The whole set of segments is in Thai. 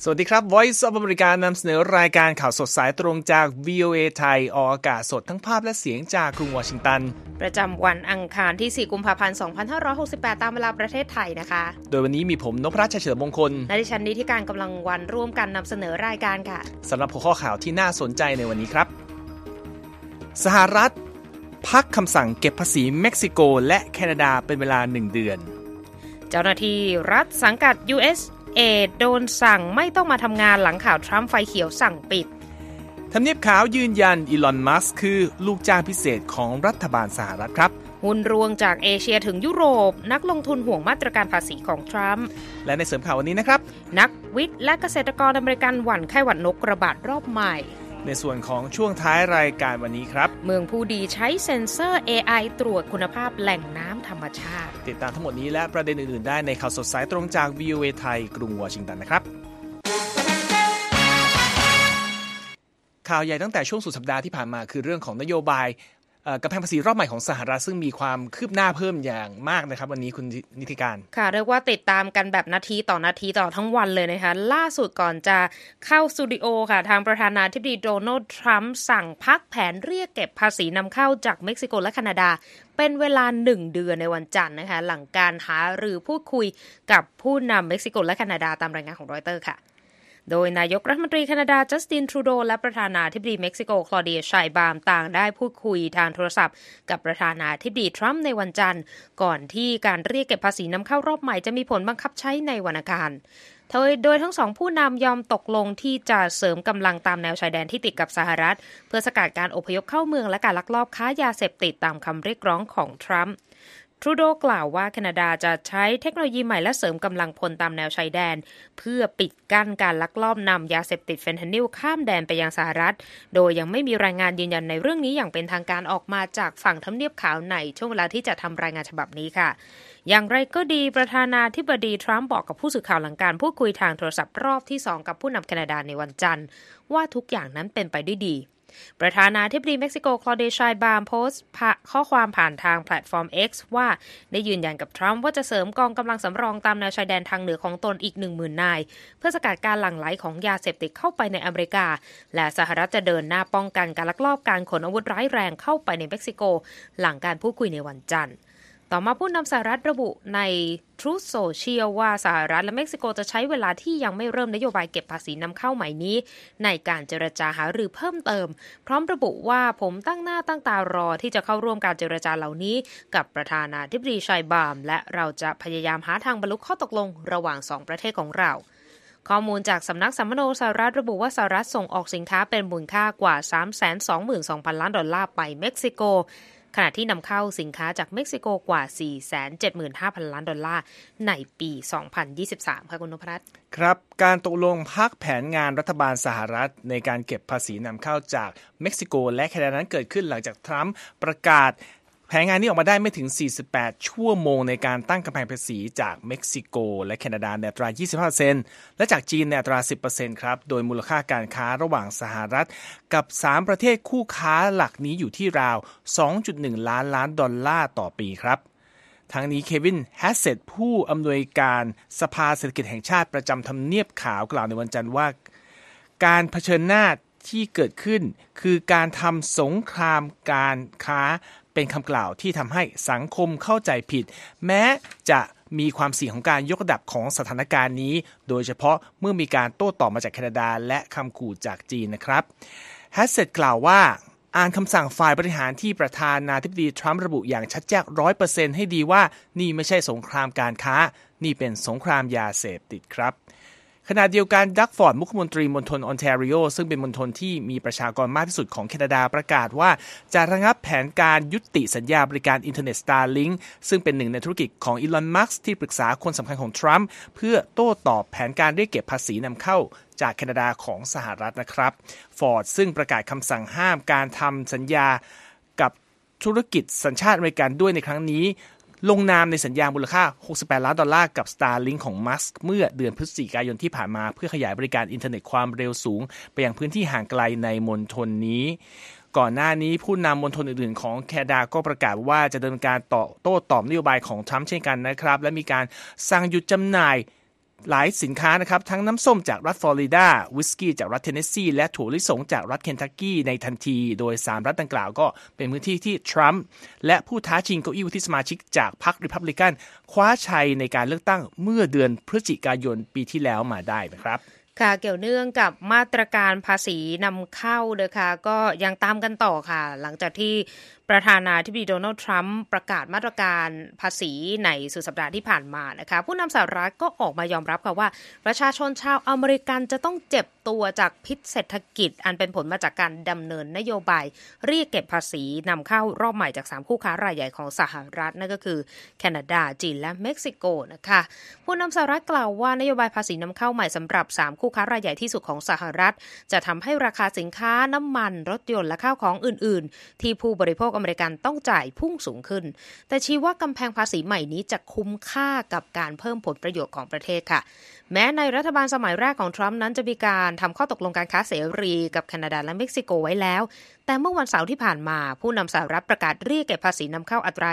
สวัสดีครับ Voice of America นำเสนอรายการข่าวสดสายตรงจาก VOA ไทยออกอากาศสดทั้งภาพและเสียงจากกรุงวอชิงตันประจำวันอังคารที่ 4 กุมภาพันธ์ 2568 ตามเวลาประเทศไทยนะคะโดยวันนี้มีผมนพรัช เฉลิมมงคลและดิฉันนิติการกำลังวันร่วมกันนำเสนอรายการค่ะสำหรับหัวข้อข่าวที่น่าสนใจในวันนี้ครับสหรัฐพักคำสั่งเก็บภาษีเม็กซิโกและแคนาดาเป็นเวลา1 เดือนเจ้าหน้าที่รัฐสังกัด USโดนสั่งไม่ต้องมาทำงานหลังข่าวทรัมป์ไฟเขียวสั่งปิดทำเนียบขาวยืนยันอีลอน มัสก์คือลูกจ้างพิเศษของรัฐบาลสหรัฐครับหุ้นรวงจากเอเชียถึงยุโรปนักลงทุนห่วงมาตรการภาษีของทรัมป์และในเสริมข่าววันนี้นะครับนักวิทย์และเกษตรกรอเมริกันหวั่นไข้หวัดนกระบาดรอบใหม่ในส่วนของช่วงท้ายรายการวันนี้ครับเมืองผู้ดีใช้เซ็นเซอร์ AI ตรวจคุณภาพแหล่งน้ำธรรมชาติติดตามทั้งหมดนี้และประเด็นอื่นๆได้ในข่าวสดสายตรงจาก VOA ไทยกรุงวอชิงตันนะครับข่าวใหญ่ตั้งแต่ช่วงสุดสัปดาห์ที่ผ่านมาคือเรื่องของนโยบายกำแพงภาษีรอบใหม่ของสหรัฐซึ่งมีความคืบหน้าเพิ่มอย่างมากนะครับวันนี้คุณนิติการค่ะเรียกว่าติดตามกันแบบนาทีต่อนาทีต่อทั้งวันเลยนะคะล่าสุดก่อนจะเข้าสตูดิโอค่ะทางประธานาธิบดีโดนัลด์ทรัมป์สั่งพักแผนเรียกเก็บภาษีนำเข้าจากเม็กซิโกและแคนาดาเป็นเวลา1 เดือนในวันจันทร์นะคะหลังการหารือพูดคุยกับผู้นำเม็กซิโกและแคนาดาตามรายงานของรอยเตอร์ค่ะโดยนายกรัฐมนตรีแคนาดาจัสตินทรูโดและประธานาธิบดีเม็กซิโกคลอเดียไชบามต่างได้พูดคุยทางโทรศัพท์กับประธานาธิบดีทรัมป์ในวันจันทร์ก่อนที่การเรียกเก็บภาษีนำเข้ารอบใหม่จะมีผลบังคับใช้ในวันอังคารโดยทั้งสองผู้นำยอมตกลงที่จะเสริมกำลังตามแนวชายแดนที่ติดกับสหรัฐเพื่อสกัดการอพยพเข้าเมืองและการลักลอบค้ายาเสพติดตามคำเรียกร้องของทรัมป์ทรูโดกล่าวว่าแคนาดาจะใช้เทคโนโลยีใหม่และเสริมกำลังพลตามแนวชายแดนเพื่อปิดกั้นการลักลอบนำยาเสพติดเฟนทานิลข้ามแดนไปยังสหรัฐโดยยังไม่มีรายงานยืนยันในเรื่องนี้อย่างเป็นทางการออกมาจากฝั่งทำเนียบขาวในช่วงเวลาที่จะทำรายงานฉบับนี้ค่ะอย่างไรก็ดีประธานาธิบดีทรัมป์บอกกับผู้สื่อข่าวหลังการพูดคุยทางโทรศัพท์รอบที่2กับผู้นำแคนาดาในวันจันทร์ว่าทุกอย่างนั้นเป็นไปด้วยดีประธานาธิบดีเม็กซิโกคลอเดียไชบามโพสต์ข้อความผ่านทางแพลตฟอร์ม X ว่าได้ยืนยันกับทรัมป์ว่าจะเสริมกองกำลังสำรองตามแนวชายแดนทางเหนือของตนอีก 10,000 นายเพื่อสกัดการหลั่งไหลของยาเสพติดเข้าไปในอเมริกาและสหรัฐจะเดินหน้าป้องกันการลักลอบการขนอาวุธร้ายแรงเข้าไปในเม็กซิโกหลังการพูดคุยในวันจันทร์ต่อมาผู้นำสหรัฐระบุใน Truth Social ว่าสหรัฐและเม็กซิโกจะใช้เวลาที่ยังไม่เริ่มนโยบายเก็บภาษีนำเข้าใหม่นี้ในการเจรจาหารือเพิ่มเติมพร้อมระบุว่าผมตั้งหน้าตั้งตารอที่จะเข้าร่วมการเจรจาเหล่านี้กับประธานาธิบดีไชบามและเราจะพยายามหาทางบรรลุข้อตกลงระหว่าง2ประเทศของเราข้อมูลจากสำนักสัมมโนสหรัฐระบุว่าสหรัฐส่งออกสินค้าเป็นมูลค่ากว่า 322,000 ล้านดอลลาร์ไปเม็กซิโกขณะที่นำเข้าสินค้าจากเม็กซิโกกว่า 475,000 ล้านดอลลาร์ในปี 2023 ค่ะคุณนพรัตน์ครับการตกลงพักแผนงานรัฐบาลสหรัฐในการเก็บภาษีนำเข้าจากเม็กซิโกและแคนาดานั้นเกิดขึ้นหลังจากทรัมป์ประกาศแผนงานนี้ออกมาได้ไม่ถึง48ชั่วโมงในการตั้งกำแพงภาษีจากเม็กซิโกและแคนาดาในอัตรา 25% และจากจีนในอัตรา 10% ครับโดยมูลค่าการค้าระหว่างสหรัฐกับ3ประเทศคู่ค้าหลักนี้อยู่ที่ราว 2.1 ล้านล้านดอลลาร์ต่อปีครับทั้งนี้เควินแฮสเซตผู้อำนวยการสภาเศรษฐกิจแห่งชาติประจำทำเนียบขาวกล่าวในวันจันทร์ว่าการเผชิญหน้าที่เกิดขึ้นคือการทำสงครามการค้าเป็นคำกล่าวที่ทำให้สังคมเข้าใจผิดแม้จะมีความเสี่ยงของการยกระดับของสถานการณ์นี้โดยเฉพาะเมื่อมีการโต้ตอบมาจากแคนาดาและคำขู่จากจีนนะครับแฮสเซตกล่าวว่าอ่านคำสั่งฝ่ายบริหารที่ประธานาธิบดีทรัมป์ระบุอย่างชัดแจ้ง 100% ให้ดีว่านี่ไม่ใช่สงครามการค้านี่เป็นสงครามยาเสพติดครับขณะเดียวกันดักฟอร์ดมุขมนตรีมณฑลออนแทรีโอซึ่งเป็นมณฑลที่มีประชากรมากที่สุดของแคนาดาประกาศว่าจะระงับแผนการยุติสัญญาบริการอินเทอร์เน็ต Starlink ซึ่งเป็นหนึ่งในธุรกิจของอีลอน มัสก์ที่ปรึกษาคนสำคัญของทรัมป์เพื่อโต้ตอบแผนการเรียกเก็บภาษีนำเข้าจากแคนาดาของสหรัฐนะครับฟอร์ดซึ่งประกาศคำสั่งห้ามการทำสัญญากับธุรกิจสัญชาติอเมริกันด้วยในครั้งนี้ลงนามในสัญญามูลค่า68ล้านดอลลาร์กับ Starlink ของ Musk เมื่อเดือนพฤศจิกายนที่ผ่านมาเพื่อขยายบริการอินเทอร์เน็ตความเร็วสูงไปยังพื้นที่ห่างไกลในมณฑลนี้ก่อนหน้านี้ผู้นำมณฑลอื่นๆของแคนาดาก็ประกาศว่าจะดำเนินการโต้ตอบนโยบายของทรัมป์เช่นกันนะครับและมีการสั่งหยุดจำหน่ายหลายสินค้านะครับทั้งน้ำส้มจากรัฐฟลอริดาวิสกี้จากรัฐเทนเนสซีและถั่วลิสงจากรัฐเคนทักกี้ในทันทีโดย3รัฐดังกล่าวก็เป็นพื้นที่ที่ทรัมป์และผู้ท้าชิงเก้าอี้วุฒิสมาชิกจากพรรคริพับลิกันคว้าชัยในการเลือกตั้งเมื่อเดือนพฤศจิกายนปีที่แล้วมาได้นะครับค่ะเกี่ยวเนื่องกับมาตรการภาษีนำเข้านะคะก็ยังตามกันต่อค่ะหลังจากที่ประธานาธิบดีโดนัลด์ทรัมป์ประกาศมาตรการภาษีในสุดสัปดาห์ที่ผ่านมานะคะผู้นำสหรัฐก็ออกมายอมรับค่ะว่าประชาชนชาวอเมริกันจะต้องเจ็บตัวจากพิษเศรษฐกิจอันเป็นผลมาจากการดำเนินนโยบายเรียกเก็บภาษีนำเข้ารอบใหม่จาก3คู่ค้ารายใหญ่ของสหรัฐนั่นก็คือแคนาดาจีนและเม็กซิโกนะคะผู้นำสหรัฐกล่าวว่านโยบายภาษีนำเข้าใหม่สำหรับ3คู่ค้ารายใหญ่ที่สุดของสหรัฐจะทำให้ราคาสินค้าน้ำมันรถยนต์และข้าวของอื่นๆที่ผู้บริโภคอเมริกันต้องจ่ายพุ่งสูงขึ้นแต่ชี้ว่ากำแพงภาษีใหม่นี้จะคุ้มค่ากับการเพิ่มผลประโยชน์ของประเทศค่ะแม้ในรัฐบาลสมัยแรกของทรัมป์นั้นจะมีการทำข้อตกลงการค้าเสรีกับแคนาดาและเม็กซิโกไว้แล้วแต่เมื่อวันเสาร์ที่ผ่านมาผู้นำสหรัฐประกาศเรียกเก็บภาษีนำเข้าอัตรา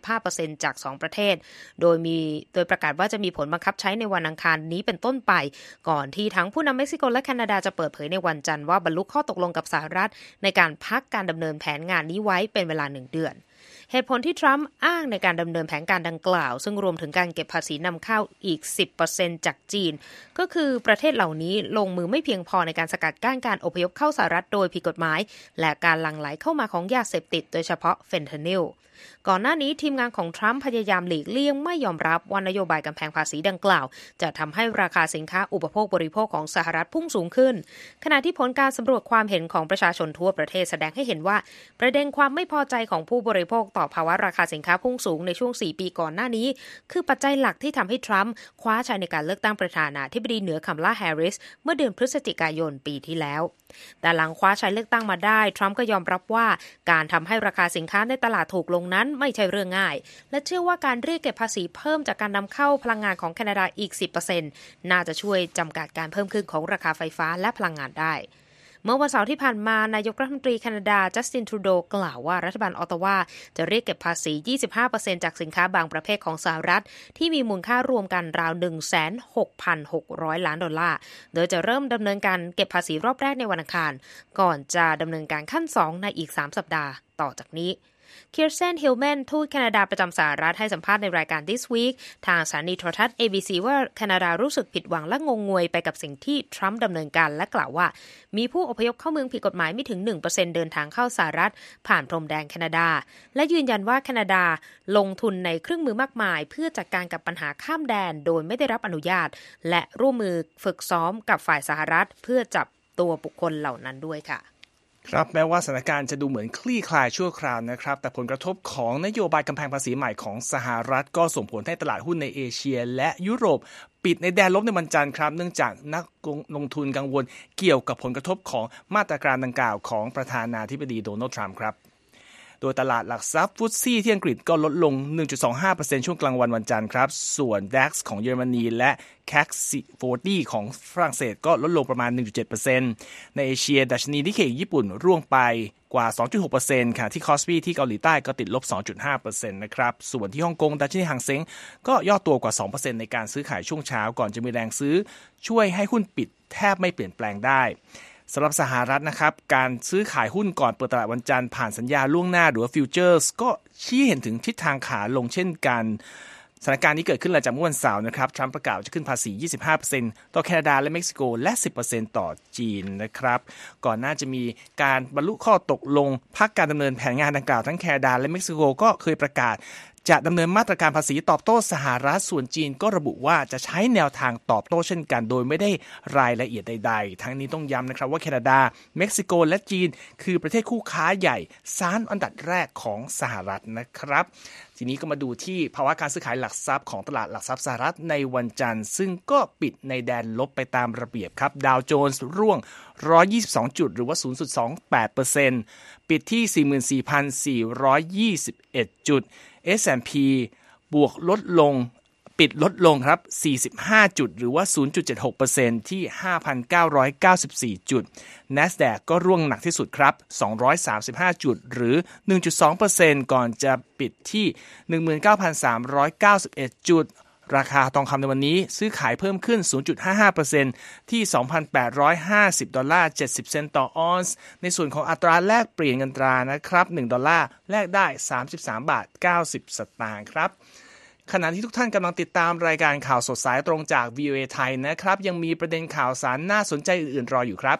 25% จาก2ประเทศโดยประกาศว่าจะมีผลบังคับใช้ในวันอังคารนี้เป็นต้นไปก่อนที่ทั้งผู้นำเม็กซิโกและแคนาดาจะเปิดเผยในวันจันทร์ว่าบรรลุข้อตกลงกับสหรัฐในการพักการดำเนินแผนงานนี้ไว้เป็นเวลา1 เดือนเหตุผลที่ทรัมป์อ้างในการดำเนินแผนการดังกล่าวซึ่งรวมถึงการเก็บภาษีนำเข้าอีก 10% จากจีนก็คือประเทศเหล่านี้ลงมือไม่เพียงพอในการสกัดกั้นการอพยพเข้าสหรัฐโดยผิดกฎหมายและการหลั่งไหลเข้ามาของยาเสพติดโดยเฉพาะเฟนทานิลก่อนหน้านี้ทีมงานของทรัมป์พยายามหลีกเลี่ยงไม่ยอมรับว่านโยบายกำแพงภาษีดังกล่าวจะทำให้ราคาสินค้าอุปโภคบริโภคของสหรัฐพุ่งสูงขึ้นขณะที่ผลการสำรวจความเห็นของประชาชนทั่วประเทศแสดงให้เห็นว่าประเด็นความไม่พอใจของผู้บริโภคต่อภาวะราคาสินค้าพุ่งสูงในช่วง4 ปีก่อนหน้านี้คือปัจจัยหลักที่ทำให้ทรัมป์คว้าชัยในการเลือกตั้งประธานาธิบดีเหนือคัมลาแฮร์ริสเมื่อเดือนพฤศจิกายนปีที่แล้วแต่หลังคว้าชัยเลือกตั้งมาได้ทรัมป์ก็ยอมรับว่าการทำให้ราคาสินค้าในตลาดถูกลงนั้นไม่ใช่เรื่องง่ายและเชื่อว่าการเรียกเก็บภาษีเพิ่มจากการนำเข้าพลังงานของแคนาดาอีก 10% น่าจะช่วยจำกัดการเพิ่มขึ้นของราคาไฟฟ้าและพลังงานได้เมื่อวันเสาร์ที่ผ่านมานายกรัฐมนตรีแคนาดาจัสตินทรูโดกล่าวว่ารัฐบาลออตตาวาจะเรียกเก็บภาษี 25% จากสินค้าบางประเภทของสหรัฐที่มีมูลค่ารวมกันราว 16,600 ล้านดอลลาร์โดยจะเริ่มดำเนินการเก็บภาษีรอบแรกในวันอังคารก่อนจะดำเนินการขั้น2ในอีก3 สัปดาห์ต่อจากนี้คิร์เซน ฮิลแมน ทูตแคนาดาประจำสหรัฐให้สัมภาษณ์ในรายการ This Week ทางสถานีโทรทัศน์ ABC ว่าแคนาดารู้สึกผิดหวังและงงงวยไปกับสิ่งที่ทรัมป์ดำเนินการและกล่าวว่ามีผู้อพยพเข้าเมืองผิดกฎหมายไม่ถึง 1% เดินทางเข้าสหรัฐผ่านพรมแดนแคนาดาและยืนยันว่าแคนาดาลงทุนในเครื่องมือมากมายเพื่อจัดการกับปัญหาข้ามแดนโดยไม่ได้รับอนุญาตและร่วมมือฝึกซ้อมกับฝ่ายสหรัฐเพื่อจับตัวบุคคลเหล่านั้นด้วยค่ะครับแม้ว่าสถานการณ์จะดูเหมือนคลี่คลายชั่วคราวนะครับแต่ผลกระทบของนโยบายกำแพงภาษีใหม่ของสหรัฐก็ส่งผลให้ตลาดหุ้นในเอเชียและยุโรปปิดในแดนลบในวันจันทร์ครับเนื่องจากนักลงทุนกังวลเกี่ยวกับผลกระทบของมาตรการดังกล่าวของประธานาธิบดีโดนัลด์ทรัมป์ครับโดยตลาดหลักทรัพย์ฟุตซี่ที่อังกฤษก็ลดลง 1.25% ช่วงกลางวันจันทร์ครับส่วน DAX ของเยอรมนีและ CAC 40 ของฝรั่งเศสก็ลดลงประมาณ 1.7% ในเอเชียดัชนีนิเคอิญี่ปุ่นร่วงไปกว่า 2.6% ค่ะที่คอสปีที่เกาหลีใต้ก็ติดลบ 2.5% นะครับส่วนที่ฮ่องกงดัชนีหางเส็งก็ย่อตัวกว่า 2% ในการซื้อขายช่วงเช้าก่อนจะมีแรงซื้อช่วยให้หุ้นปิดแทบไม่เปลี่ยนแปลงได้สำหรับสหรัฐนะครับการซื้อขายหุ้นก่อนเปิดตลาดวันจันทร์ผ่านสัญญาล่วงหน้าหรือว่าฟิวเจอร์สก็ชี้เห็นถึงทิศทางขาลงเช่นกันสถานการณ์นี้เกิดขึ้นหลังจากเมื่อวันเสาร์นะครับทรัมป์ประกาศจะขึ้นภาษี 25% ต่อแคนาดาและเม็กซิโกและ 10% ต่อจีนนะครับก่อนหน้าจะมีการบรรลุข้อตกลงพักการดำเนินแผนงานดังกล่าวทั้งแคนาดาและเม็กซิโกก็เคยประกาศจะดำเนินมาตรการภาษีตอบโต้สหรัฐส่วนจีนก็ระบุว่าจะใช้แนวทางตอบโต้เช่นกันโดยไม่ได้รายละเอียดใดๆทั้งนี้ต้องย้ำนะครับว่าแคนาดาเม็กซิโกและจีนคือประเทศคู่ค้าใหญ่3 อันดับแรกของสหรัฐนะครับทีนี้ก็มาดูที่ภาวะการซื้อขายหลักทรัพย์ของตลาดหลักทรัพย์สหรัฐในวันจันทร์ซึ่งก็ปิดในแดนลบไปตามระเบียบครับดาวโจนส์ร่วง122จุดหรือว่า 0.28% ปิดที่ 44,421 จุดS&P บวกปิดลดลงครับ45จุดหรือว่า 0.76% ที่ 5,994 จุด NASDAQ ก็ร่วงหนักที่สุดครับ235จุดหรือ 1.2% ก่อนจะปิดที่ 19,391 จุดราคาทองคำในวันนี้ซื้อขายเพิ่มขึ้น 0.55% ที่ $2,850.70 ต่อออนซ์ในส่วนของอัตราแลกเปลี่ยนเงินตรานะครับ$1แลกได้$33.90 ครับขณะที่ทุกท่านกำลังติดตามรายการข่าวสดสายตรงจาก VOA ไทยนะครับยังมีประเด็นข่าวสารน่าสนใจอื่นๆรออยู่ครับ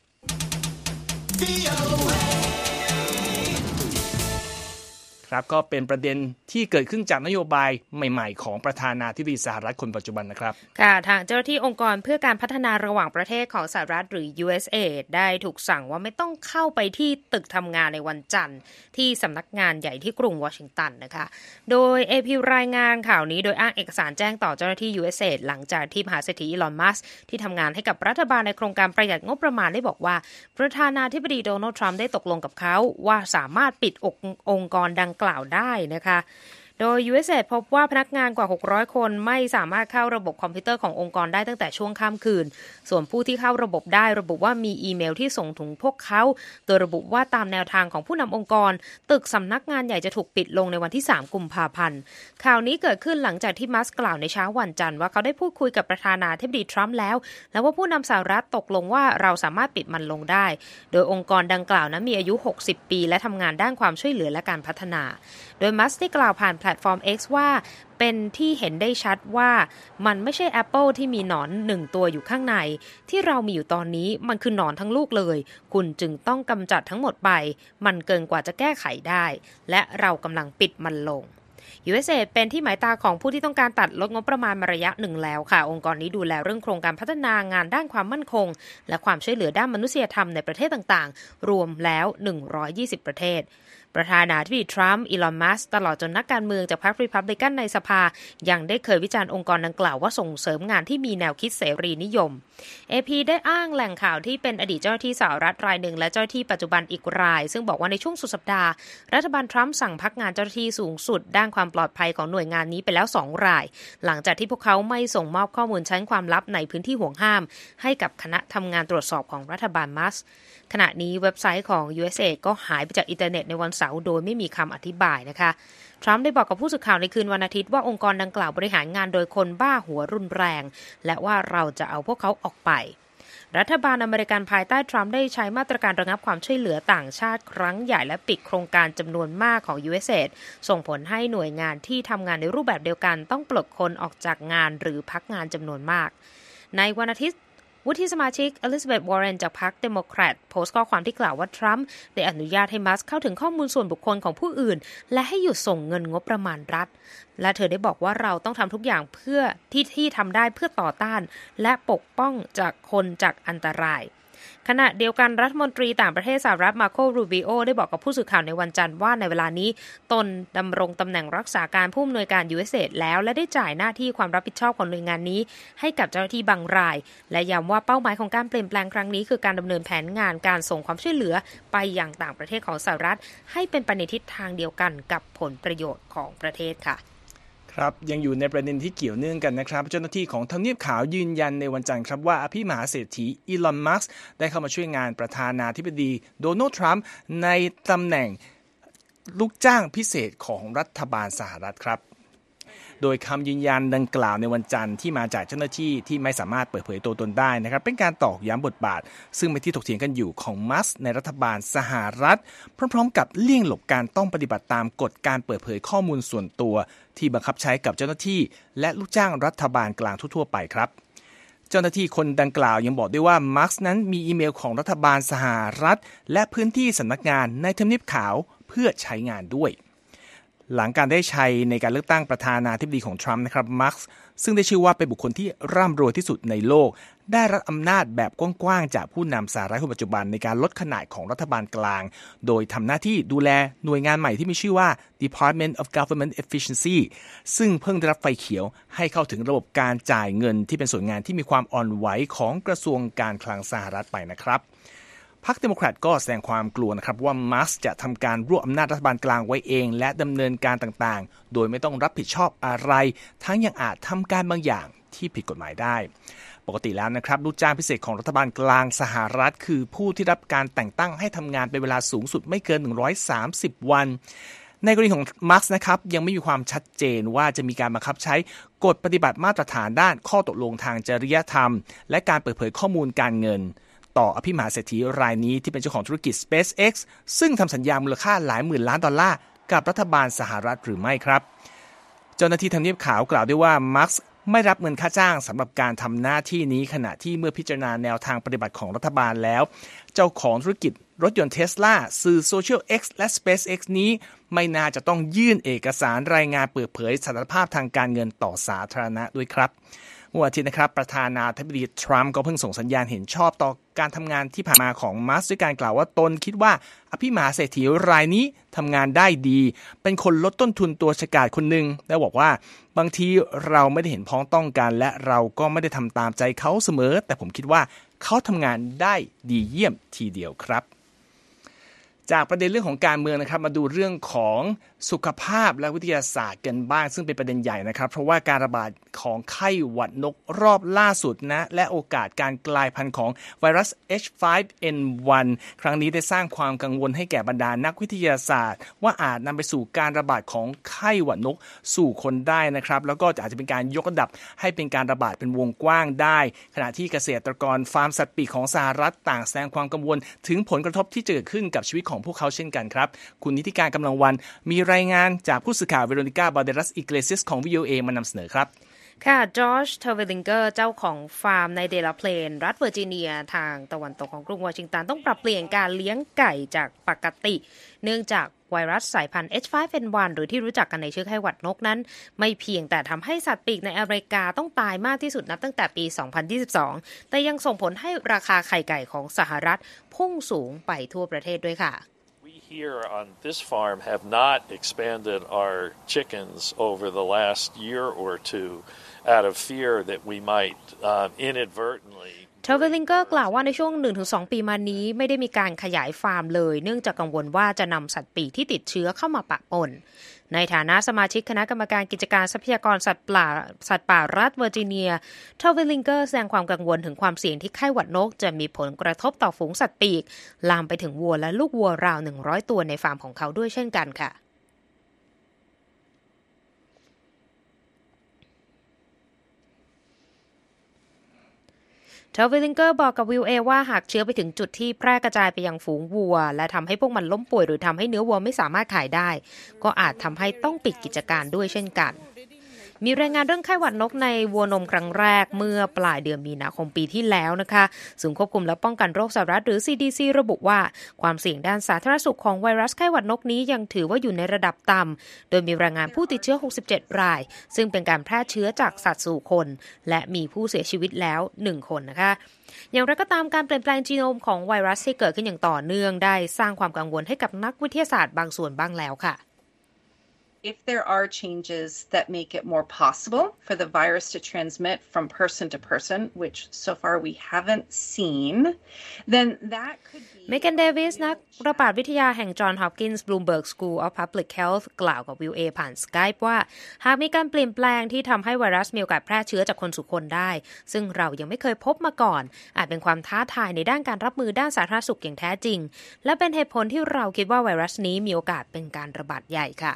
ครับก็เป็นประเด็นที่เกิดขึ้นจากนโยบายใหม่ๆของประธานาธิบดีสหรัฐคนปัจจุบันนะครับค่ะทางเจ้าหน้าที่องค์กรเพื่อการพัฒนาระหว่างประเทศของสหรัฐหรือ USAID ได้ถูกสั่งว่าไม่ต้องเข้าไปที่ตึกทำงานในวันจันทร์ที่สำนักงานใหญ่ที่กรุงวอชิงตันนะคะโดย AP รายงานข่าวนี้โดยอ้างเอกสารแจ้งต่อเจ้าหน้าที่ USAID หลังจากที่มหาเศรษฐีอีลอน มัสก์ที่ทำงานให้กับรัฐบาลในโครงการประหยัดงบประมาณได้บอกว่าประธานาธิบดีโดนัลด์ทรัมป์ได้ตกลงกับเขาว่าสามารถปิดองค์กรดังกล่าวได้นะคะโดย USAID พบว่าพนักงานกว่า600คนไม่สามารถเข้าระบบคอมพิวเตอร์ขององค์กรได้ตั้งแต่ช่วงค่ำคืนส่วนผู้ที่เข้าระบบได้ระบุว่ามีอีเมลที่ส่งถึงพวกเขาโดยระบุว่าตามแนวทางของผู้นำองค์กรตึกสำนักงานใหญ่จะถูกปิดลงในวันที่3กุมภาพันธ์ข่าวนี้เกิดขึ้นหลังจากที่มัสก์กล่าวในเช้าวันจันทร์ว่าเขาได้พูดคุยกับประธานาธิบดีทรัมป์แล้วและว่าผู้นำสหรัฐตกลงว่าเราสามารถปิดมันลงได้โดยองค์กรดังกล่าวนั้นมีอายุ60ปีและทำงานด้านความช่วยเหลือและการพัฒนาโดยมัสก์ได้กล่าวผ่านแพลตฟอร์ม X ว่าเป็นที่เห็นได้ชัดว่ามันไม่ใช่ Apple ที่มีหนอน1ตัวอยู่ข้างในที่เรามีอยู่ตอนนี้มันคือหนอนทั้งลูกเลยคุณจึงต้องกำจัดทั้งหมดไปมันเกินกว่าจะแก้ไขได้และเรากำลังปิดมันลง USAID เป็นที่หมายตาของผู้ที่ต้องการตัดลดงบประมาณมาระยะหนึ่งแล้วค่ะองค์กรนี้ดูแลเรื่องโครงการพัฒนางานด้านความมั่นคงและความช่วยเหลือด้านมนุษยธรรมในประเทศต่างๆรวมแล้ว120ประเทศประธานาธิบดีทรัมป์อีลอน มัสก์ตลอดจนนักการเมืองจากพรรครีพับลิกันในสภายังได้เคยวิจารณ์องค์กรดังกล่าวว่าส่งเสริมงานที่มีแนวคิดเสรีนิยม AP ได้อ้างแหล่งข่าวที่เป็นอดีตเจ้าหน้าที่สหรัฐรายหนึ่งและเจ้าหน้าที่ปัจจุบันอีกรายซึ่งบอกว่าในช่วงสุดสัปดาห์รัฐบาลทรัมป์สั่งพักงานเจ้าหน้าที่สูงสุดด้านความปลอดภัยของหน่วยงานนี้ไปแล้ว2รายหลังจากที่พวกเขาไม่ส่งมอบข้อมูลชั้นความลับในพื้นที่ห่วงห้ามให้กับคณะทำงานตรวจสอบของรัฐบาลมัสก์ขณะนี้เว็บไซต์ของ USAID ก็หายไปจากอินเทอร์เน็ตในวันเสาร์โดยไม่มีคำอธิบายนะคะทรัมป์ได้บอกกับผู้สื่อข่าวในคืนวันอาทิตย์ว่าองค์กรดังกล่าวบริหารงานโดยคนบ้าหัวรุนแรงและว่าเราจะเอาพวกเขาออกไปรัฐบาลอเมริกันภายใต้ทรัมป์ได้ใช้มาตรการระงับความช่วยเหลือต่างชาติครั้งใหญ่และปิดโครงการจำนวนมากของ USAID ส่งผลให้หน่วยงานที่ทำงานในรูปแบบเดียวกันต้องปลดคนออกจากงานหรือพักงานจำนวนมากในวันอาทิตย์วุฒิสมาชิกอลิซาเบธ วอร์เรนจากพรรคเดโมแครตโพสต์ข้อความที่กล่าวว่าทรัมป์ได้อนุญาตให้มัสก์เข้าถึงข้อมูลส่วนบุคคลของผู้อื่นและให้หยุดส่งเงินงบประมาณรัฐและเธอได้บอกว่าเราต้องทำทุกอย่างเพื่อที่ทำได้เพื่อต่อต้านและปกป้องจากคนจากอันตรายขณะเดียวกันรัฐมนตรีต่างประเทศสหรัฐมาโค รูบิโอได้บอกกับผู้สื่อข่าวในวันจันทร์ว่าในเวลานี้ตนดำรงตำแหน่งรักษาการผู้อำนวยการ USAID แล้วและได้จ่ายหน้าที่ความรับผิดชอบของหน่วยงานนี้ให้กับเจ้าหน้าที่บางรายและย้ำว่าเป้าหมายของการเปลี่ยนแปลงครั้งนี้คือการดำเนินแผนงานการส่งความช่วยเหลือไปยังต่างประเทศของสหรัฐให้เป็นไปในทิศทางเดียวกันกับผลประโยชน์ของประเทศค่ะครับยังอยู่ในประเด็นที่เกี่ยวเนื่องกันนะครับเจ้าหน้าที่ของทำเนียบขาวยืนยันในวันจันทร์ครับว่าอภิมหาเศรษฐีอีลอน มัสก์ได้เข้ามาช่วยงานประธานาธิบดีโดนัลด์ทรัมป์ในตำแหน่งลูกจ้างพิเศษของรัฐบาลสหรัฐครับโดยคำยืนยันดังกล่าวในวันจันทร์ที่มาจากเจ้าหน้าที่ที่ไม่สามารถเปิดเผยตัวตนได้นะครับเป็นการตอกย้ำบทบาทซึ่งเป็นที่ถกเถียงกันอยู่ของมัสก์ในรัฐบาลสหรัฐพร้อมๆกับเลี่ยงหลบการต้องปฏิบัติตามกฎการเปิดเผยข้อมูลส่วนตัวที่บังคับใช้กับเจ้าหน้าที่และลูกจ้างรัฐบาลกลางทั่วๆไปครับเจ้าหน้าที่คนดังกล่าวยังบอกด้วยว่ามัสก์นั้นมีอีเมลของรัฐบาลสหรัฐและพื้นที่สำนักงานในทำเนียบขาวเพื่อใช้งานด้วยหลังการได้ชัยในการเลือกตั้งประธานาธิบดีของทรัมป์นะครับมัสก์ซึ่งได้ชื่อว่าเป็นบุคคลที่ร่ำรวยที่สุดในโลกได้รับอำนาจแบบกว้างๆจากผู้นำสหรัฐคนปัจจุบันในการลดขนาดของรัฐบาลกลางโดยทำหน้าที่ดูแลหน่วยงานใหม่ที่มีชื่อว่า Department of Government Efficiency ซึ่งเพิ่งได้รับไฟเขียวให้เข้าถึงระบบการจ่ายเงินที่เป็นส่วนงานที่มีความอ่อนไหวของกระทรวงการคลังสหรัฐไปนะครับพรรคเดโมแครตก็แสดงความกลัวนะครับว่ามัสก์จะทำการรวบอำนาจรัฐบาลกลางไว้เองและดำเนินการต่างๆโดยไม่ต้องรับผิดชอบอะไรทั้งยังอาจทำการบางอย่างที่ผิดกฎหมายได้ปกติแล้วนะครับลูกจ้างพิเศษของรัฐบาลกลางสหรัฐคือผู้ที่รับการแต่งตั้งให้ทำงานเป็นเวลาสูงสุดไม่เกิน130วันในกรณีของมาร์กนะครับยังไม่มีความชัดเจนว่าจะมีการบังคับใช้กฎปฏิบัติมาตรฐานด้านข้อตกลงทางจริยธรรมและการเปิดเผยข้อมูลการเงินต่ออภิมหาเศรษฐีรายนี้ที่เป็นเจ้าของธุรกิจ SpaceX ซึ่งทำสัญญามูลค่าหลายหมื่นล้านดอลลาร์กับรัฐบาลสหรัฐหรือไม่ครับเจ้าหน้าที่ทำเนียบขาวกล่าวด้วยว่ามาร์กไม่รับเงินค่าจ้างสำหรับการทำหน้าที่นี้ขณะที่เมื่อพิจารณาแนวทางปฏิบัติของรัฐบาลแล้วเจ้าของธุรกิจรถยนต์ Tesla สื่อ Social X และ SpaceX นี้ไม่น่าจะต้องยื่นเอกสารรายงานเปิดเผยสถานภาพทางการเงินต่อสาธารณะด้วยครับเมื่ออาทิตย์นะครับประธานาธิบดีทรัมป์ก็เพิ่งส่งสัญญาณเห็นชอบต่อการทำงานที่ผ่านมาของมาร์กด้วยการกล่าวว่าตนคิดว่าอภิมหาเศรษฐีรายนี้ทำงานได้ดีเป็นคนลดต้นทุนตัวฉกาจคนหนึ่งและบอกว่าบางทีเราไม่ได้เห็นพ้องต้องกันและเราก็ไม่ได้ทำตามใจเขาเสมอแต่ผมคิดว่าเขาทำงานได้ดีเยี่ยมทีเดียวครับจากประเด็นเรื่องของการเมืองนะครับมาดูเรื่องของสุขภาพและวิทยาศาสตร์กันบ้างซึ่งเป็นประเด็นใหญ่นะครับเพราะว่าการระบาดของไข้หวัดนกรอบล่าสุดนะและโอกาสการกลายพันธุ์ของไวรัส H5N1 ครั้งนี้ได้สร้างความกังวลให้แก่บรรดานักวิทยาศาสตร์ว่าอาจนำไปสู่การระบาดของไข้หวัดนกสู่คนได้นะครับแล้วก็อาจจะเป็นการยกระดับให้เป็นการระบาดเป็นวงกว้างได้ขณะที่เกษตรกรฟาร์มสัตว์ปีกของสหรัฐต่างแสดงความกังวลถึงผลกระทบที่จะเกิดขึ้นกับชีวิตของพวกเขาเช่นกันครับคุณนิติการกำลังวันมีรายงานจากผู้สื่อข่าวเวโรนิก้าบาเดรัสอิเกเลซิสของ VOA มานำเสนอครับค่ะจอร์จเทอร์เวลิงเกอร์เจ้าของฟาร์มในเดลาเพลนรัฐเวอร์จิเนียทางตะวันตกของกรุงวอชิงตันต้องปรับเปลี่ยนการเลี้ยงไก่จากปกติเนื่องจากไวรัสสายพันธุ์ H5N1 หรือที่รู้จักกันในชื่อไข้หวัดนกนั้นไม่เพียงแต่ทำให้สัตว์ปีกในอเมริกาต้องตายมากที่สุดนับตั้งแต่ปี 2022 แต่ยังส่งผลให้ราคาไข่ไก่ของสหรัฐพุ่งสูงไปทั่วประเทศด้วยค่ะ Here on this farm have not expanded our chickens over the last year or two out of fear that we might inadvertently เทอร์เวลิงเกอร์กล่าวว่าในช่วง 1-2 ปีมานี้ไม่ได้มีการขยายฟาร์มเลยเนื่องจากกังวลว่าจะนำสัตว์ปีกที่ติดเชื้อเข้ามาปะปนในฐานะสมาชิกคณะกรรมการกิจการทรัพยากรสัตว์ป่ารัฐเวอร์จิเนียเทอร์เวลิงเกอร์แสดงความกังวลถึงความเสี่ยงที่ไข้หวัดนกจะมีผลกระทบต่อฝูงสัตว์ปีกลามไปถึงวัวและลูกวัวราว100ตัวในฟาร์มของเขาด้วยเช่นกันค่ะเทอร์เวลิงเกอร์บอกกับVOAว่าหากเชื้อไปถึงจุดที่แพร่กระจายไปยังฝูงวัวและทำให้พวกมันล้มป่วยหรือทำให้เนื้อวัวไม่สามารถขายได้ก็อาจทำให้ต้องปิดกิจการด้วยเช่นกันมีรายงานเรื่องไข้หวัดนกในวัวนมครั้งแรกเมื่อปลายเดือนมีนาคมปีที่แล้วนะคะศูนย์ควบคุมและป้องกันโรคสหรัฐหรือ CDC ระบุว่าความเสี่ยงด้านสาธารณสุขของไวรัสไข้หวัดนกนี้ยังถือว่าอยู่ในระดับต่ำโดยมีรายงานผู้ติดเชื้อ67รายซึ่งเป็นการแพร่เชื้อจากสัตว์สู่คนและมีผู้เสียชีวิตแล้ว1คนนะคะอย่างไรก็ตามการเปลี่ยนแปลงจีโนมของไวรัสที่เกิดขึ้นอย่างต่อเนื่องได้สร้างความกังวลให้กับนักวิทยาศาสตร์บางส่วนบ้างแล้วค่ะ If there are changes that make it more possible for the virus to transmit from person to person, which so far we haven't seen, then that could be เมแกน เดวิสนักระบาดวิทยาแห่ง Johns Hopkins Bloomberg School of Public Health กล่าวกับ VOA ผ่าน Skype ว่าหากมีการเปลี่ยนแปลงที่ทำให้ไวรัสมีโอกาสแพร่เชื้อจากคนสู่คนได้ซึ่งเรายังไม่เคยพบมาก่อนอาจเป็นความท้าทายในด้านการรับมือด้านสาธารณสุขอย่างแท้จริงและเป็นเหตุผลที่เราคิดว่าไวรัสนี้มีโอกาสเป็นการระบาดใหญ่ค่ะ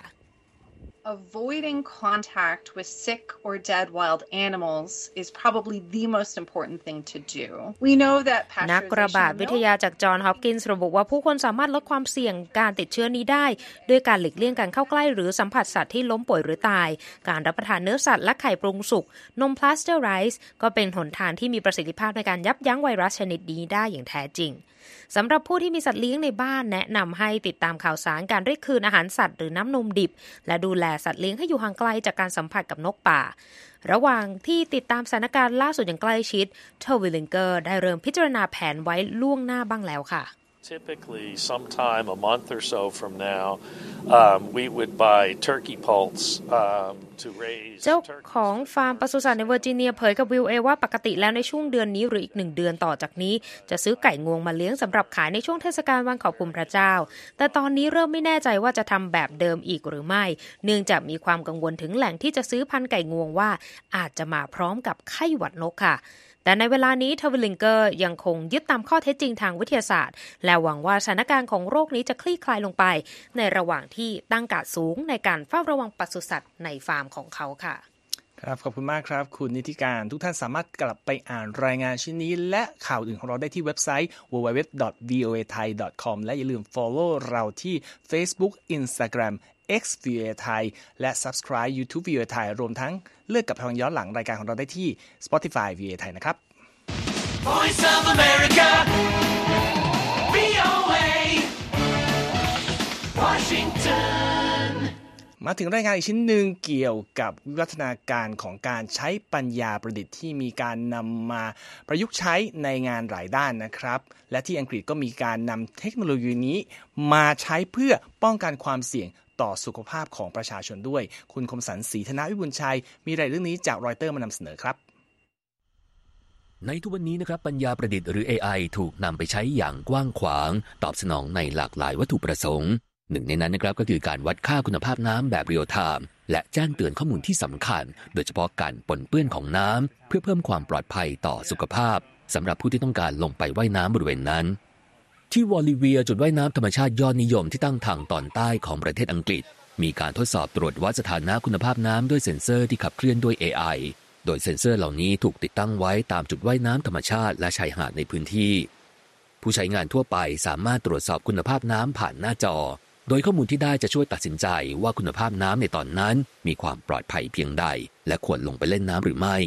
Avoiding contact with sick or dead wild animals is probably the most important thing to do. We know that นักระบาดวิทยาจากจอห์นฮอปกินส์ระบุว่าผู้คนสามารถลดความเสี่ยงการติดเชื้อนี้ได้ด้วยการหลีกเลี่ยงการเข้าใกล้หรือสัมผัสสัตว์ที่ล้มป่วยหรือตายการรับประทานเนื้อสัตว์และไข่ปรุงสุกนมพลาสเตอร์ไรซ์ก็เป็นหนทางที่มีประสิทธิภาพในการยับยั้งไวรัสชนิดนี้ได้อย่างแท้จริงสำหรับผู้ที่มีสัตว์เลี้ยงในบ้านแนะนำให้ติดตามข่าวสารการเรียกคืนอาหารสัตว์หรือน้ำนมดิบและดูแลสัตว์เลี้ยงให้อยู่ห่างไกลจากการสัมผัสกับนกป่าระหว่างที่ติดตามสถานการณ์ล่าสุดอย่างใกล้ชิดเทอร์วิลลิงเกอร์ได้เริ่มพิจารณาแผนไว้ล่วงหน้าบ้างแล้วค่ะ Typically, sometime a month or so from now, we would buy turkey poults to raise. เจ้าของฟาร์มปศุสัตว์ในเวอร์จิเนียเผยกับ VOA ว่าปกติแล้วในช่วงเดือนนี้หรืออีก1 เดือนต่อจากนี้จะซื้อไก่งวงมาเลี้ยงสำหรับขายในช่วงเทศกาลวันขอบคุณพระเจ้าแต่ตอนนี้เริ่มไม่แน่ใจว่าจะทำแบบเดิมอีกหรือไม่เนื่องจากมีความกังวลถึงแหล่งที่จะซื้อพันธุ์ไก่งวงว่าอาจจะมาพร้อมกับไข้หวัดนกค่ะแต่ในเวลานี้ทวิลลิงเกอร์ยังคงยึดตามข้อเท็จจริงทางวิทยาศาสตร์และหวังว่าสถานการณ์ของโรคนี้จะคลี่คลายลงไปในระหว่างที่ตั้งการ์ดสูงในการเฝ้าระวังปศุสัตว์ในฟาร์มของเขาค่ะครับขอบคุณมากครับคุณนิติการทุกท่านสามารถกลับไปอ่านรายงานชิ้นนี้และข่าวอื่นของเราได้ที่เว็บไซต์ www.voathai.com และอย่าลืม follow เราที่ Facebook Instagram X VOA Thai และ subscribe YouTube VOA Thai รวมทั้งเลือกกับทางย้อนหลังรายการของเราได้ที่ Spotify VOA Thai นะครับ Voice of America VOA Washington มาถึงรายงานอีกชิ้นหนึ่งเกี่ยวกับวิวัฒนาการของการใช้ปัญญาประดิษฐ์ที่มีการนำมาประยุกต์ใช้ในงานหลายด้านนะครับและที่อังกฤษก็มีการนำเทคโนโลยีนี้มาใช้เพื่อป้องกันความเสี่ยงต่อสุขภาพของประชาชนด้วยคุณคมสันต์ศรีธนวิบูลย์ชัยมีรายละเอียดเรื่องนี้จากรอยเตอร์มานำเสนอครับในทุกวันนี้นะครับปัญญาประดิษฐ์หรือ AI ถูกนำไปใช้อย่างกว้างขวางตอบสนองในหลากหลายวัตถุประสงค์หนึ่งในนั้นนะครับก็คือการวัดค่าคุณภาพน้ำแบบเรียลไทม์และแจ้งเตือนข้อมูลที่สำคัญโดยเฉพาะการปนเปื้อนของน้ำเพื่อเพิ่มความปลอดภัยต่อสุขภาพสำหรับผู้ที่ต้องการลงไปว่ายน้ำบริเวณนั้นที่วอลิเวียจุดว่ายน้ำธรรมชาติยอดนิยมที่ตั้งทางตอนใต้ของประเทศอังกฤษมีการทดสอบตรวจวัดสถานะคุณภาพน้ำด้วยเซ็นเซอร์ที่ขับเคลื่อนด้วย AI โดยเซ็นเซอร์เหล่านี้ถูกติดตั้งไว้ตามจุดว่ายน้ำธรรมชาติและชายหาดในพื้นที่ผู้ใช้งานทั่วไปสามารถตรวจสอบคุณภาพน้ำผ่านหน้าจอโดยข้อมูลที่ได้จะช่วยตัดสินใจว่าคุณภาพน้ำในตอนนั้นมีความปลอดภัยเพียงใดและควรลงไปเล่นน้ำหรือไม่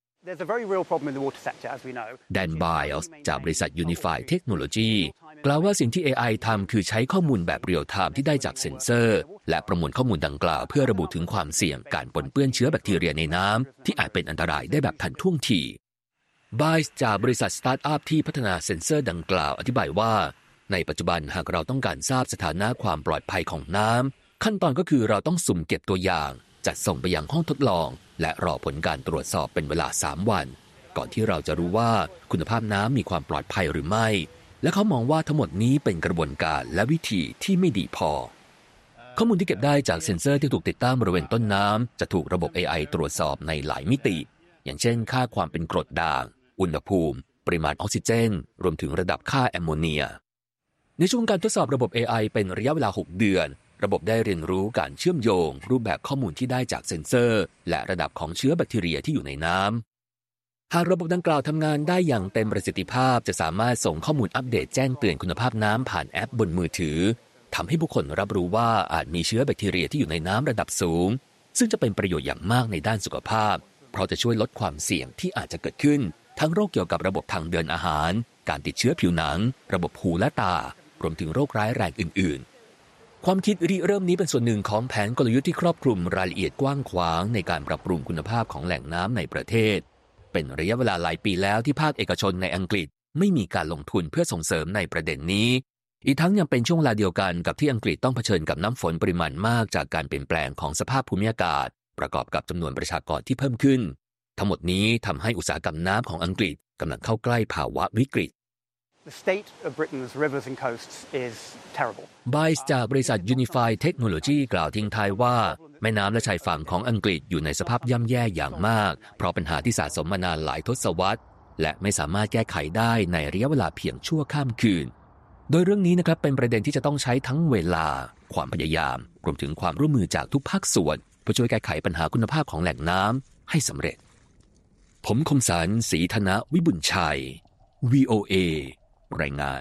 แดนไบล์จากบริษัท Unified Technology กล่าวว่าสิ่งที่ AI ทำคือใช้ข้อมูลแบบเรียลไทม์ที่ได้จากเซ็นเซอร์และประมวลข้อมูลดังกล่าวเพื่อระบุถึงความเสี่ยงการปนเปื้อนเชื้อแบคทีเรียในน้ำที่อาจเป็นอันตรายได้แบบทันท่วงทีไบล์จากบริษัทสตาร์ทอัพที่พัฒนาเซ็นเซอร์ดังกล่าวอธิบายว่าในปัจจุบันหากเราต้องการทราบสถานะความปลอดภัยของน้ำขั้นตอนก็คือเราต้องสุ่มเก็บตัวอย่างจัดส่งไปยังห้องทดลองและรอผลการตรวจสอบเป็นเวลา3 วันก่อนที่เราจะรู้ว่าคุณภาพน้ำมีความปลอดภัยหรือไม่และเขามองว่าทั้งหมดนี้เป็นกระบวนการและวิธีที่ไม่ดีพอข้อมูลที่เก็บได้จากเซ็นเซอร์ที่ถูกติดตั้งบริเวณต้นน้ำจะถูกระบบ AI ตรวจสอบในหลายมิติอย่างเช่นค่าความเป็นกรดด่างอุณหภูมิปริมาณออกซิเจนรวมถึงระดับค่าแอมโมเนียในช่วงการทดสอบระบบ AI เป็นระยะเวลา6 เดือนระบบได้เรียนรู้การเชื่อมโยงรูปแบบข้อมูลที่ได้จากเซ็นเซอร์และระดับของเชื้อแบคทีเรียที่อยู่ในน้ำหากระบบดังกล่าวทำงานได้อย่างเต็มประสิทธิภาพจะสามารถส่งข้อมูลอัปเดตแจ้งเตือนคุณภาพน้ำผ่านแอปบนมือถือทำให้ผู้คนรับรู้ว่าอาจมีเชื้อแบคทีเรียที่อยู่ในน้ำระดับสูงซึ่งจะเป็นประโยชน์อย่างมากในด้านสุขภาพเพราะจะช่วยลดความเสี่ยงที่อาจจะเกิดขึ้นทั้งโรคเกี่ยวกับระบบทางเดินอาหารการติดเชื้อผิวหนังระบบหูและตารวมถึงโรคร้ายแรงอื่นๆความคิดริเริ่มนี้เป็นส่วนหนึ่งของแผนกลยุทธ์ที่ครอบคลุมรายละเอียดกว้างขวางในการปรับปรุงคุณภาพของแหล่งน้ำในประเทศเป็นระยะเวลาหลายปีแล้วที่ภาคเอกชนในอังกฤษไม่มีการลงทุนเพื่อส่งเสริมในประเด็นนี้อีกทั้งยังเป็นช่วงเวลาเดียวกันกับที่อังกฤษต้องเผชิญกับน้ำฝนปริมาณมากจากการเปลี่ยนแปลงของสภาพภูมิอากาศประกอบกับจำนวนประชากรที่เพิ่มขึ้นทั้งหมดนี้ทำให้อุตสาหกรรมน้ำของอังกฤษกำลังเข้าใกล้ภาวะวิกฤต The state of Britain's rivers and coasts is terrible. ไบส์จากบริษัท Unified Technology กล่าวทิ้งท้ายว่าแม่น้ำและชายฝั่งของอังกฤษอยู่ในสภาพย่ำแย่อย่างมากเพราะปัญหาที่สะสมมานานหลายทศวรรษและไม่สามารถแก้ไขได้ในระยะเวลาเพียงชั่วข้ามคืนโดยเรื่องนี้นะครับเป็นประเด็นที่จะต้องใช้ทั้งเวลาความพยายามรวมถึงความร่วมมือจากทุกภาคส่วนเพื่อช่วยแก้ไขปัญหาคุณภาพของแหล่งน้ำให้สำเร็จผมคมสันต์ศรีธนวิบูลย์ชัย VOAรายงาน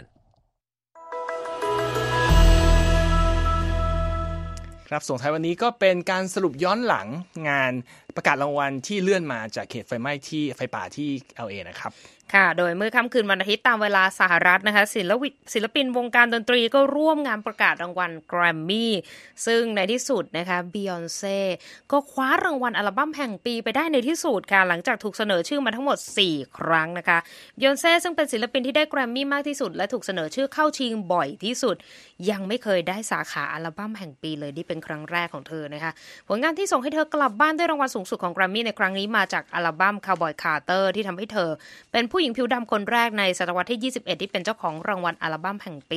ครับส่งท้ายวันนี้ก็เป็นการสรุปย้อนหลังงานประกาศรางวัลที่เลื่อนมาจากเขตไฟป่าที่ LA นะครับค่ะโดยเมื่อค่ำคืนวันอาทิตย์ตามเวลาสหรัฐนะคะศิลปินวงการดนตรีก็ร่วมงานประกาศรางวัลแกรมมี่ซึ่งในที่สุดนะคะบียอนเซ่ก็คว้ารางวัลอัลบั้มแห่งปีไปได้ในที่สุดค่ะหลังจากถูกเสนอชื่อมาทั้งหมด4 ครั้งนะคะบียอนเซ่ซึ่งเป็นศิลปินที่ได้แกรมมี่มากที่สุดและถูกเสนอชื่อเข้าชิงบ่อยที่สุดยังไม่เคยได้สาขาอัลบั้มแห่งปีเลยนี่เป็นครั้งแรกของเธอนะคะผลงานที่ส่งให้เธอกลับบ้านด้วยรางวัลสูงสุดของแกรมมี่ในครั้งนี้มาจากอัลบั้ม Cowboy Carter ที่ทำให้เธอเป็นผู้หญิงผิวดำคนแรกในศตวรรษที่21ที่เป็นเจ้าของรางวัลอัลบั้มแห่งปี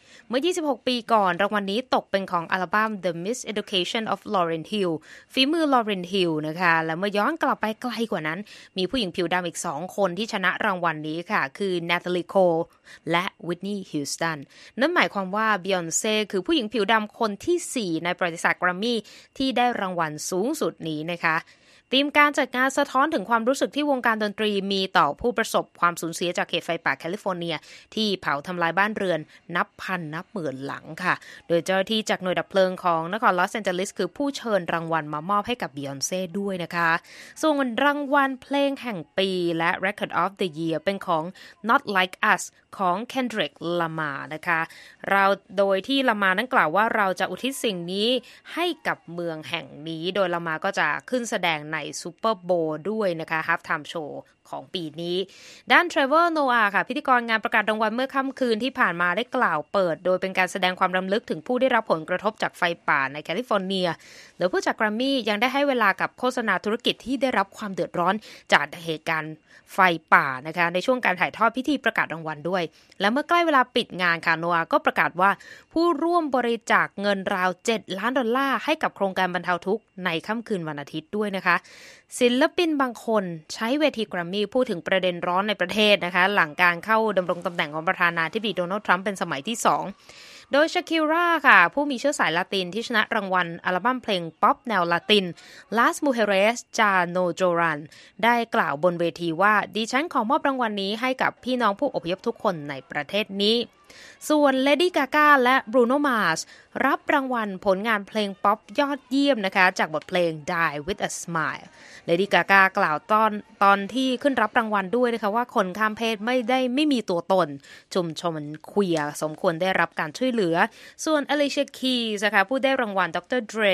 เมื่อ26ปีก่อนรางวัลนี้ตกเป็นของอัลบั้ม The Miseducation of Lauryn Hill ฝีมือ Lauryn Hill นะคะและเมื่อย้อนกลับไปไกลกว่านั้นมีผู้หญิงผิวดำอีก2คนที่ชนะรางวัลนี้ค่ะคือ Natalie Cole และ Whitney Houston นั่นหมายความว่า Beyoncé คือผู้หญิงผิวดำคนที่4ในประวัติศาสตร์แกรมมี่ที่ได้รางวัลสูงสุดนี้นะคะธีมการจัดงานสะท้อนถึงความรู้สึกที่วงการดนตรีมีต่อผู้ประสบความสูญเสียจากเหตุไฟป่าแคลิฟอร์เนียที่เผาทำลายบ้านเรือนนับพันนับหมื่นหลังค่ะโดยเจ้าหน้าที่จากหน่วยดับเพลิงของนครลอสแอนเจลิสคือผู้เชิญรางวัลมามอบให้กับ Beyoncé ด้วยนะคะส่วนรางวัลเพลงแห่งปีและ Record of the Year เป็นของ Not Like Us ของ Kendrick Lamar นะคะโดยที่ Lamar นั้นกล่าวว่าเราจะอุทิศสิ่งนี้ให้กับเมืองแห่งนี้โดย Lamar ก็จะขึ้นแสดงในซูเปอร์โบว์ด้วยนะคะ Half Time Show ของปีนี้ด้าน Trevor Noah ค่ะพิธีกรงานประกาศรางวัลเมื่อค่ำคืนที่ผ่านมาได้กล่าวเปิดโดยเป็นการแสดงความรำลึกถึงผู้ได้รับผลกระทบจากไฟป่าในแคลิฟอร์เนียโดยผู้จัดแกรมมี่ยังได้ให้เวลากับโฆษณาธุรกิจที่ได้รับความเดือดร้อนจากเหตุการณ์ไฟป่านะคะในช่วงการถ่ายทอดพิธีประกาศรางวัลด้วยและเมื่อใกล้เวลาปิดงานค่ะโนอาก็ประกาศว่าผู้ร่วมบริจาคเงินราว$7 ล้านให้กับโครงการบรรเทาทุกข์ในค่ำคืนวันอาทิตย์ด้วยนะคะศิลปินบางคนใช้เวทีแกรมมี่พูดถึงประเด็นร้อนในประเทศนะคะหลังการเข้าดำรงตำแหน่งของประธานาธิบดีโดนัลด์ทรัมป์เป็นสมัยที่2โดยชาคิร่าค่ะผู้มีเชื้อสายลาตินที่ชนะรางวัลอัลบั้มเพลงป๊อปแนวลาติน Las Mujeres Ya No Lloran ได้กล่าวบนเวทีว่าดิฉันขอมอบรางวัลนี้ให้กับพี่น้องผู้อพยพทุกคนในประเทศนี้ส่วน Lady Gaga และ Bruno Mars รับรางวัลผลงานเพลงป๊อปยอดเยี่ยมนะคะจากบทเพลง Die with a Smile Lady Gaga กล่าวตอนที่ขึ้นรับรางวัลด้วยนะคะว่าคนข้ามเพศไม่มีตัวตนชุมชนเควียร์สมควรได้รับการช่วยเหลือส่วน Alicia Keys นะคะผู้ได้รางวัล Dr. Dre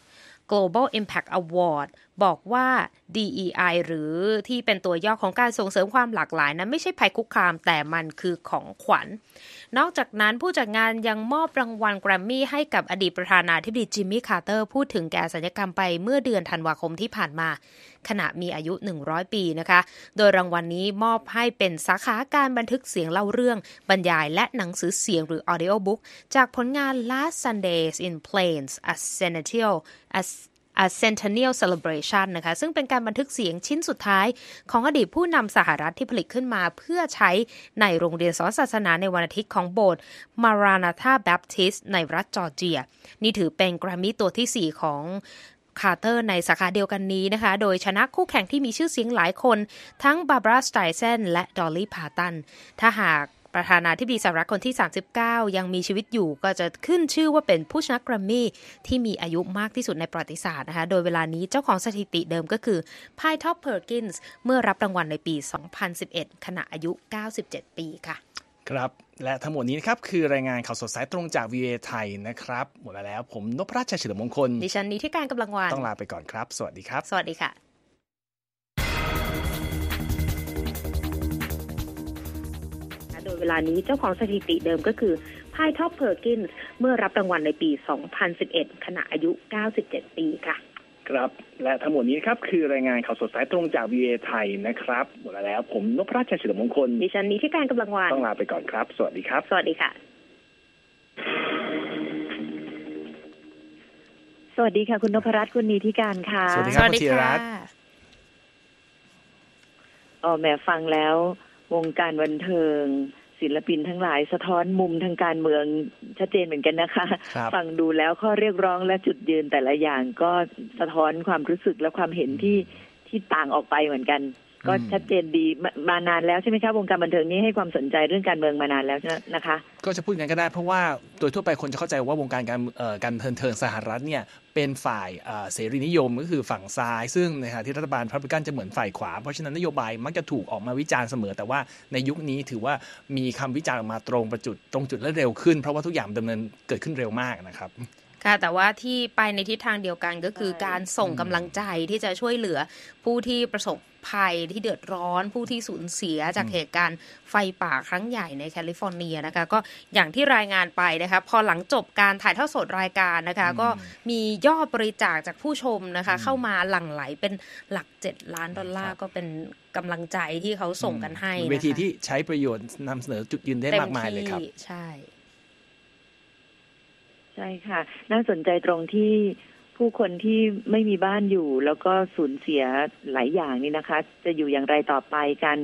Global Impact Award บอกว่า DEI หรือที่เป็นตัวย่อของการส่งเสริมความหลากหลายนั้นไม่ใช่ภัยคุกคามแต่มันคือของขวัญนอกจากนั้นผู้จัดงานยังมอบรางวัลแกรมมี่ให้กับอดีตประธานาธิบดีจิมมี่คาร์เตอร์พูดถึงแก่ศัลยกรรมไปเมื่อเดือนธันวาคมที่ผ่านมาขณะมีอายุ100ปีนะคะโดยรางวัลนี้มอบให้เป็นสาขาการบันทึกเสียงเล่าเรื่องบรรยายและหนังสือเสียงหรือ Audio Book จากผลงาน Last Sundays in Plains A Centennial Celebration นะคะซึ่งเป็นการบันทึกเสียงชิ้นสุดท้ายของอดีตผู้นำสหรัฐที่ผลิตขึ้นมาเพื่อใช้ในโรงเรียนสอนศาสนาในวันอาทิตย์ของโบสถ์ Maranatha Baptist ในรัฐจอร์เจียนี่ถือเป็นแกรมมี่ตัวที่4ของคาร์เตอร์ในสาขาเดียวกันนี้นะคะโดยชนะคู่แข่งที่มีชื่อเสียงหลายคนทั้งบาร์บารา สไตรเซนและดอลลี่ พาร์ตันถ้าหากประธานาธิบดีสหรัฐคนที่39ยังมีชีวิตอยู่ก็จะขึ้นชื่อว่าเป็นผู้ชนะแกรมมี่ที่มีอายุมากที่สุดในประวัติศาสตร์นะคะโดยเวลานี้เจ้าของสถิติเดิมก็คือพายท็อปเพอร์กินส์เมื่อรับรางวัลในปี 2011 ขณะอายุ 97 ปีค่ะครับและทั้งหมดนี้นะครับคือรายงานข่าวสดสายตรงจาก VOA ไทยนะครับหมดแล้วผมนพรัช ชัยเฉลิมมงคลดิฉันนิธิการกำลังวันต้องลาไปก่อนครับสวัสดีครับสวัสดีค่ะโดยเวลานี้เจ้าของสถิติเดิมก็คือพายท็อปเพอร์กินส์เมื่อรับรางวัลในปี 2011 ขณะอายุ 97 ปีค่ะครับและทั้งหมดนี้ครับคือรายงานข่าวสดสายตรงจาก VOA ไทยนะครับหมดแล้วผมนพรัช ชัยเฉลิมมงคลดิฉันนิธิการกำลังวันต้องลาไปก่อนครับสวัสดีครับสวัสดีค่ะสวัสดีค่ะคุณนพรัตน์คุณนิธิการค่ะสวัสดีครับคุณธีรรัตน์แม่ฟังแล้ววงการบันเทิงศิลปินทั้งหลายสะท้อนมุมทางการเมืองชัดเจนเหมือนกันนะคะฟังดูแล้วข้อเรียกร้องและจุดยืนแต่ละอย่างก็สะท้อนความรู้สึกและความเห็นที่ต่างออกไปเหมือนกันก็ชัดเจนดีมานานแล้วใช่ไหมคะวงการบันเทิงนี้ให้ความสนใจเรื่องการเมืองมานานแล้วนะคะก็จะพูดกันก็ได้เพราะว่าโดยทั่วไปคนจะเข้าใจว่าวงการการบันเทิงสหรัฐเนี่ยเป็นฝ่ายเสรีนิยมก็คือฝั่งซ้ายซึ่งในขณะที่รัฐบาลพับลิกันจะเหมือนฝ่ายขวาเพราะฉะนั้นนโยบายมักจะถูกออกมาวิจารณ์เสมอแต่ว่าในยุคนี้ถือว่ามีคำวิจารณ์ออกมาตรงจุดและเร็วขึ้นเพราะว่าทุกอย่างดำเนินเกิดขึ้นเร็วมากนะครับค่ะแต่ว่าที่ไปในทิศทางเดียวกันก็คือการส่งกำลังใจที่จะช่วยเหลือผู้ที่ประสบภัยที่เดือดร้อนผู้ที่สูญเสียจากเหตุการณ์ไฟป่าครั้งใหญ่ในแคลิฟอร์เนียนะคะก็อย่างที่รายงานไปนะคะพอหลังจบการถ่ายทอดสดรายการนะคะก็มียอดบริจาคจากผู้ชมนะคะเข้ามาหลั่งไหลเป็นหลัก$7 ล้านก็เป็นกำลังใจที่เขาส่งกันให้เวทีที่ใช้ประโยชน์นำเสนอจุดยืนได้มากมายเลยครับใช่ใช่ค่ะน่าสนใจตรงที่ผู้คนที่ไม่มีบ้านอยู่แล้วก็สูญเสียหลายอย่างนี่นะคะจะอยู่อย่างไรต่อไปกัน